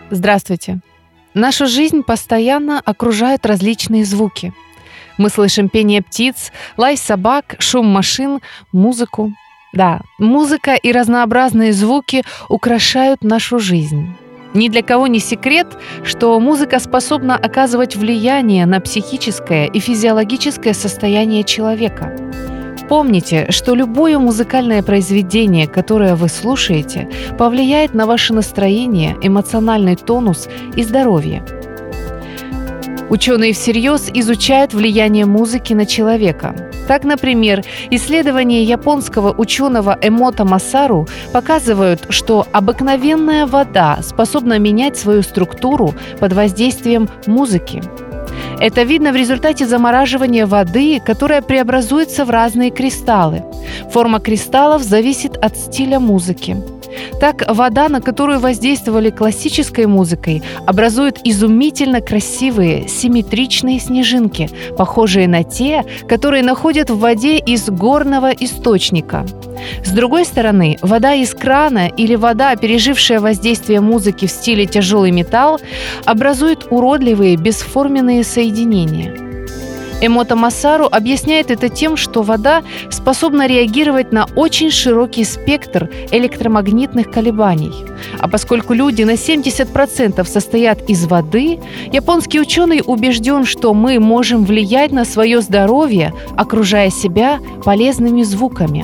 Здравствуйте. Нашу жизнь постоянно окружают различные звуки. Мы слышим пение птиц, лай собак, шум машин, музыку. Да, музыка и разнообразные звуки украшают нашу жизнь. Ни для кого не секрет, что музыка способна оказывать влияние на психическое и физиологическое состояние человека. Помните, что любое музыкальное произведение, которое вы слушаете, повлияет на ваше настроение, эмоциональный тонус и здоровье. Ученые всерьез изучают влияние музыки на человека. Так, например, исследования японского ученого Эмота Масару показывают, что обыкновенная вода способна менять свою структуру под воздействием музыки. Это видно в результате замораживания воды, которая преобразуется в разные кристаллы. Форма кристаллов зависит от стиля музыки. Так, вода, на которую воздействовали классической музыкой, образует изумительно красивые, симметричные снежинки, похожие на те, которые находят в воде из горного источника. С другой стороны, вода из крана или вода, пережившая воздействие музыки в стиле тяжелый металл, образует уродливые бесформенные соединения. Эмота Масару объясняет это тем, что вода способна реагировать на очень широкий спектр электромагнитных колебаний. А поскольку люди на 70% состоят из воды, японский ученый убежден, что мы можем влиять на свое здоровье, окружая себя полезными звуками.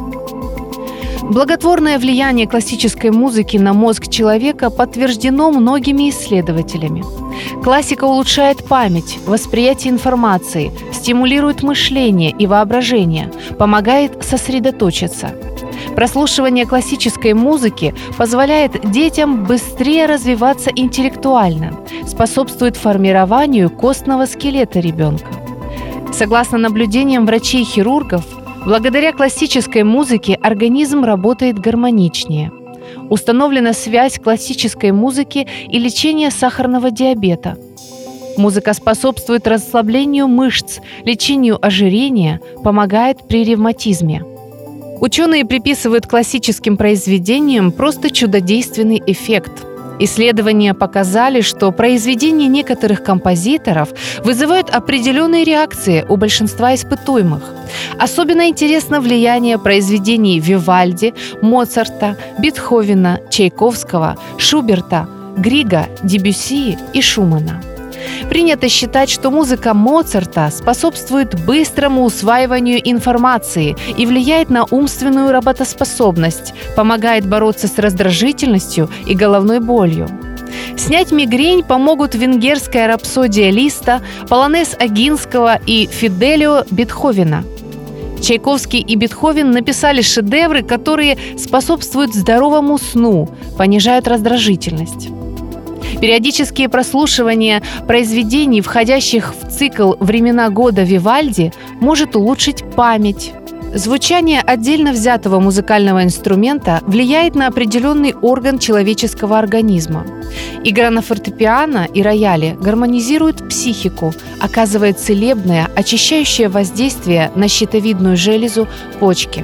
Благотворное влияние классической музыки на мозг человека подтверждено многими исследователями. Классика улучшает память, восприятие информации, стимулирует мышление и воображение, помогает сосредоточиться. Прослушивание классической музыки позволяет детям быстрее развиваться интеллектуально, способствует формированию костного скелета ребенка. Согласно наблюдениям врачей-хирургов, благодаря классической музыке организм работает гармоничнее. Установлена связь классической музыки и лечения сахарного диабета. Музыка способствует расслаблению мышц, лечению ожирения, помогает при ревматизме. Ученые приписывают классическим произведениям просто чудодейственный эффект. Исследования показали, что произведения некоторых композиторов вызывают определенные реакции у большинства испытуемых. Особенно интересно влияние произведений Вивальди, Моцарта, Бетховена, Чайковского, Шуберта, Грига, Дебюсси и Шумана. Принято считать, что музыка Моцарта способствует быстрому усваиванию информации и влияет на умственную работоспособность, помогает бороться с раздражительностью и головной болью. Снять мигрень помогут венгерская рапсодия Листа, полонез Огинского и Фиделио Бетховена. Чайковский и Бетховен написали шедевры, которые способствуют здоровому сну, понижают раздражительность. Периодические прослушивания произведений, входящих в цикл «Времена года» Вивальди, может улучшить память. Звучание отдельно взятого музыкального инструмента влияет на определенный орган человеческого организма. Игра на фортепиано и рояле гармонизирует психику, оказывает целебное, очищающее воздействие на щитовидную железу, почки.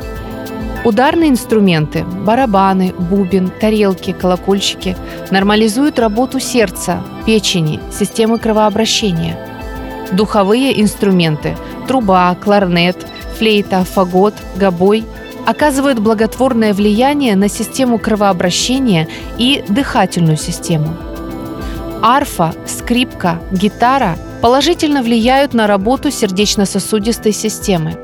Ударные инструменты – барабаны, бубен, тарелки, колокольчики – нормализуют работу сердца, печени, системы кровообращения. Духовые инструменты – труба, кларнет, флейта, фагот, гобой – оказывают благотворное влияние на систему кровообращения и дыхательную систему. Арфа, скрипка, гитара положительно влияют на работу сердечно-сосудистой системы.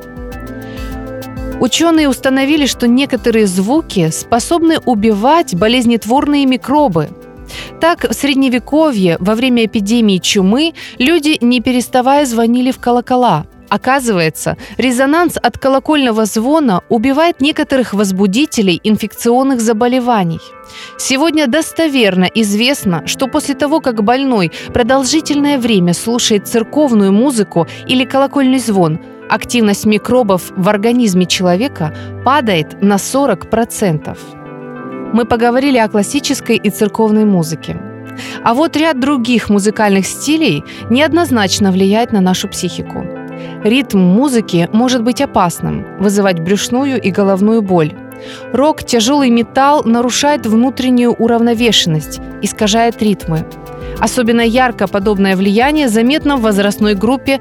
Ученые установили, что некоторые звуки способны убивать болезнетворные микробы. Так, в Средневековье во время эпидемии чумы люди, не переставая, звонили в колокола. Оказывается, резонанс от колокольного звона убивает некоторых возбудителей инфекционных заболеваний. Сегодня достоверно известно, что после того, как больной продолжительное время слушает церковную музыку или колокольный звон, активность микробов в организме человека падает на 40%. Мы поговорили о классической и церковной музыке. А вот ряд других музыкальных стилей неоднозначно влияет на нашу психику. Ритм музыки может быть опасным, вызывать брюшную и головную боль. Рок, тяжелый металл нарушает внутреннюю уравновешенность, искажает ритмы. Особенно ярко подобное влияние заметно в возрастной группе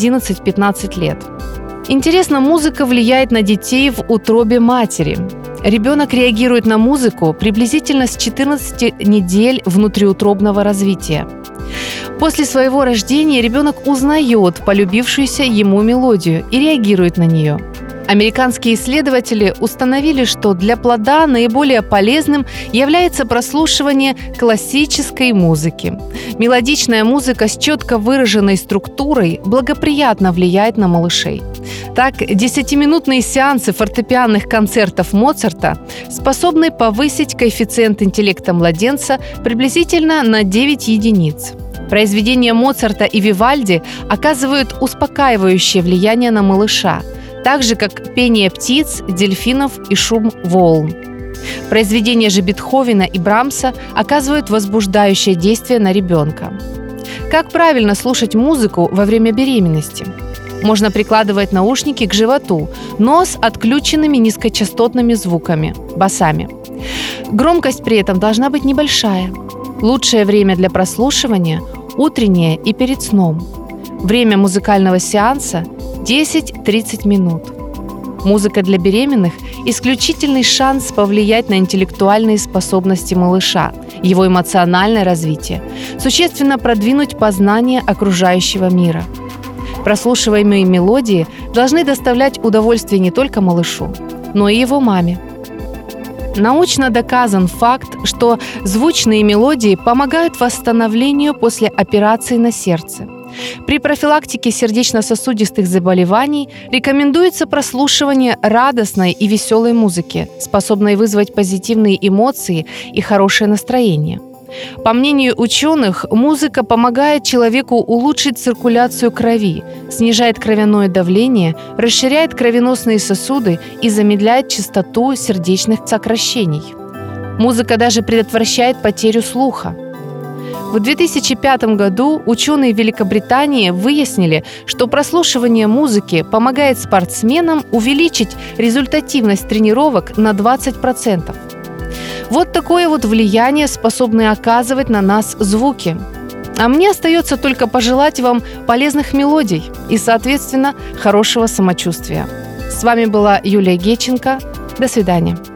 11-15 лет. Интересно, музыка влияет на детей в утробе матери. Ребенок реагирует на музыку приблизительно с 14 недель внутриутробного развития. После своего рождения ребенок узнает полюбившуюся ему мелодию и реагирует на нее. Американские исследователи установили, что для плода наиболее полезным является прослушивание классической музыки. Мелодичная музыка с четко выраженной структурой благоприятно влияет на малышей. Так, 10-минутные сеансы фортепианных концертов Моцарта способны повысить коэффициент интеллекта младенца приблизительно на 9 единиц. Произведения Моцарта и Вивальди оказывают успокаивающее влияние на малыша, так же, как пение птиц, дельфинов и шум волн. Произведения же Бетховена и Брамса оказывают возбуждающее действие на ребенка. Как правильно слушать музыку во время беременности? Можно прикладывать наушники к животу, но с отключенными низкочастотными звуками, басами. Громкость при этом должна быть небольшая. Лучшее время для прослушивания – утреннее и перед сном. Время музыкального сеанса – 10-30 минут. Музыка для беременных – исключительный шанс повлиять на интеллектуальные способности малыша, его эмоциональное развитие, существенно продвинуть познание окружающего мира. Прослушиваемые мелодии должны доставлять удовольствие не только малышу, но и его маме. Научно доказан факт, что звучные мелодии помогают восстановлению после операции на сердце. При профилактике сердечно-сосудистых заболеваний рекомендуется прослушивание радостной и веселой музыки, способной вызвать позитивные эмоции и хорошее настроение. По мнению ученых, музыка помогает человеку улучшить циркуляцию крови, снижает кровяное давление, расширяет кровеносные сосуды и замедляет частоту сердечных сокращений. Музыка даже предотвращает потерю слуха. В 2005 году ученые Великобритании выяснили, что прослушивание музыки помогает спортсменам увеличить результативность тренировок на 20%. Вот такое вот влияние способны оказывать на нас звуки. А мне остается только пожелать вам полезных мелодий и, соответственно, хорошего самочувствия. С вами была Юлия Геченко. До свидания.